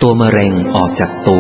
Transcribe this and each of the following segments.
ตัวมะเร็งออกจากตัว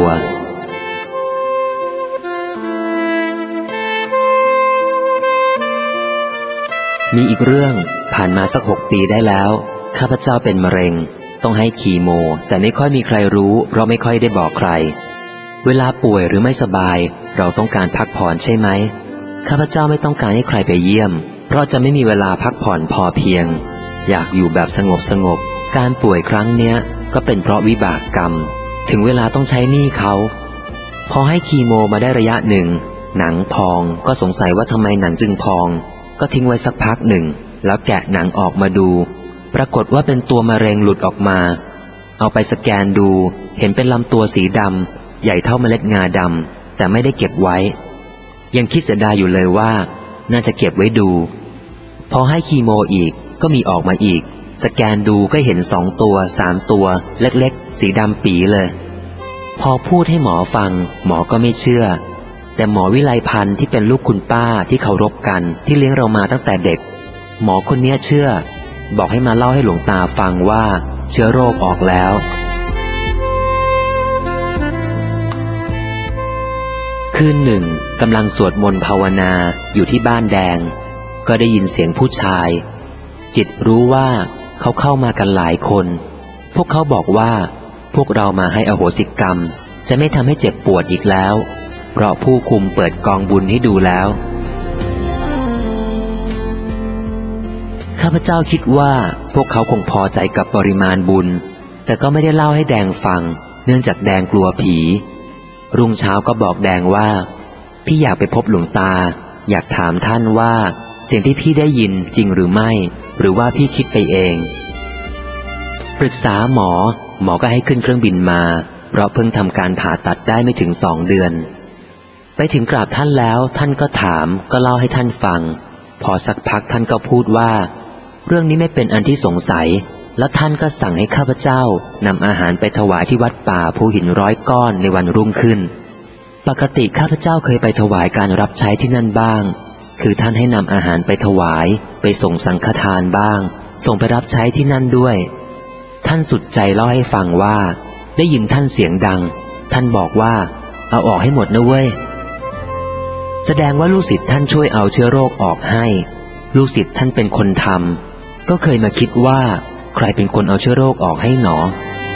มีอีกเรื่องผ่านมาสัก6 ปีได้แล้วข้าพเจ้าเป็นมะเร็งต้องให้คีโมแต่ไม่ค่อยมีใครรู้เพราะไม่ค่อยได้บอกใครเวลาป่วยหรือไม่สบายเราต้องการพักผ่อนใช่ไหมข้าพเจ้าไม่ต้องการให้ใครไปเยี่ยมเพราะจะไม่มีเวลาพักผ่อนพอเพียงอยากอยู่แบบสงบการป่วยครั้งเนี้ยก็เป็นเพราะวิบากกรรมถึงเวลาต้องใช้หนี้เขาพอให้คีโมมาได้ระยะหนึ่งหนังพองก็สงสัยว่าทำไมหนังจึงพองก็ทิ้งไว้สักพักหนึ่งแล้วแกะหนังออกมาดูปรากฏว่าเป็นตัวมะเร็งหลุดออกมาเอาไปสแกนดูเห็นเป็นลำตัวสีดำใหญ่เท่าเมล็ดงาดำแต่ไม่ได้เก็บไว้ยังคิดเสียดายอยู่เลยว่าน่าจะเก็บไว้ดูพอให้คีโมอีกก็มีออกมาอีกสแกนดูก็เห็น2 ตัว 3 ตัวเล็กๆสีดำปีเลยพอพูดให้หมอฟังหมอก็ไม่เชื่อแต่หมอวิไลพันธ์ที่เป็นลูกคุณป้าที่เคารพกันที่เลี้ยงเรามาตั้งแต่เด็กหมอคนนี้เชื่อบอกให้มาเล่าให้หลวงตาฟังว่าเชื้อโรคออกแล้วคืนหนึ่งกำลังสวดมนต์ภาวนาอยู่ที่บ้านแดงก็ได้ยินเสียงผู้ชายจิตรู้ว่าเขาเข้ามากันหลายคนพวกเขาบอกว่าพวกเรามาให้อโหสิกรรมจะไม่ทำให้เจ็บปวดอีกแล้วเพราะผู้คุมเปิดกองบุญให้ดูแล้วข้าพเจ้าคิดว่าพวกเขาคงพอใจกับปริมาณบุญแต่ก็ไม่ได้เล่าให้แดงฟังเนื่องจากแดงกลัวผีรุ่งเช้าก็บอกแดงว่าพี่อยากไปพบหลวงตาอยากถามท่านว่าเสียงที่พี่ได้ยินจริงหรือไม่หรือว่าพี่คิดไปเองปรึกษาหมอก็ให้ขึ้นเครื่องบินมาเพราะเพิ่งทำการผ่าตัดได้ไม่ถึง2 เดือนไปถึงกราบท่านแล้วท่านก็ถามก็เล่าให้ท่านฟังพอสักพักท่านก็พูดว่าเรื่องนี้ไม่เป็นอันที่สงสัยแล้วท่านก็สั่งให้ข้าพเจ้านำอาหารไปถวายที่วัดป่าภูหิน100 ก้อนในวันรุ่งขึ้นปกติข้าพเจ้าเคยไปถวายการรับใช้ที่นั่นบ้างคือท่านให้นำอาหารไปถวายไปส่งสังฆทานบ้างส่งไปรับใช้ที่นั่นด้วยท่านสุดใจเล่าให้ฟังว่าได้ยินท่านเสียงดังท่านบอกว่าเอาออกให้หมดนะเว้ยแสดงว่าลูกศิษย์ท่านช่วยเอาเชื้อโรคออกให้ลูกศิษย์ท่านเป็นคนทำก็เคยมาคิดว่าใครเป็นคนเอาเชื้อโรคออกให้หนอ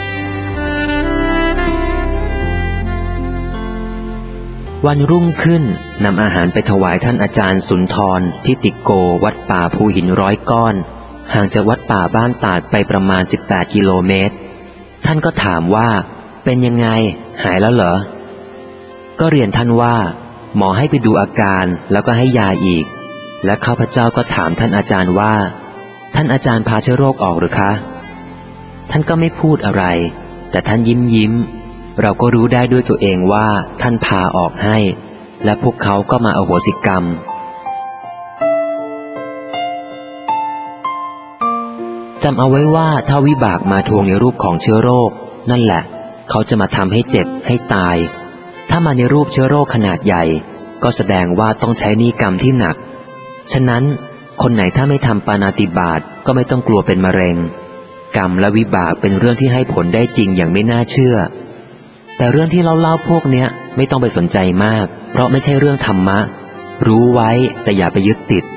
วันรุ่งขึ้นนำอาหารไปถวายท่านอาจารย์สุนทรทิติโกวัดป่าภูหิน100 ก้อนห่างจากวัดป่าบ้านตาดไปประมาณ18 กิโลเมตรท่านก็ถามว่าเป็นยังไงหายแล้วเหรอก็เรียนท่านว่าหมอให้ไปดูอาการแล้วก็ให้ยาอีกและข้าพเจ้าก็ถามท่านอาจารย์ว่าท่านอาจารย์พาเชื้อโรคออกหรือคะท่านก็ไม่พูดอะไรแต่ท่านยิ้มเราก็รู้ได้ด้วยตัวเองว่าท่านพาออกให้และพวกเขาก็มาอโหสิกรรมจำเอาไว้ว่าถ้าวิบากมาทวงในรูปของเชื้อโรคนั่นแหละเขาจะมาทำให้เจ็บให้ตายถ้ามาในรูปเชื้อโรคขนาดใหญ่ก็แสดงว่าต้องใช้หนี้กรรมที่หนักฉะนั้นคนไหนถ้าไม่ทำปาณาติบาตก็ไม่ต้องกลัวเป็นมะเร็งกรรมและวิบากเป็นเรื่องที่ให้ผลได้จริงอย่างไม่น่าเชื่อแต่เรื่องที่เล่าพวกเนี้ยไม่ต้องไปสนใจมากเพราะไม่ใช่เรื่องธรรมะรู้ไว้แต่อย่าไปยึดติด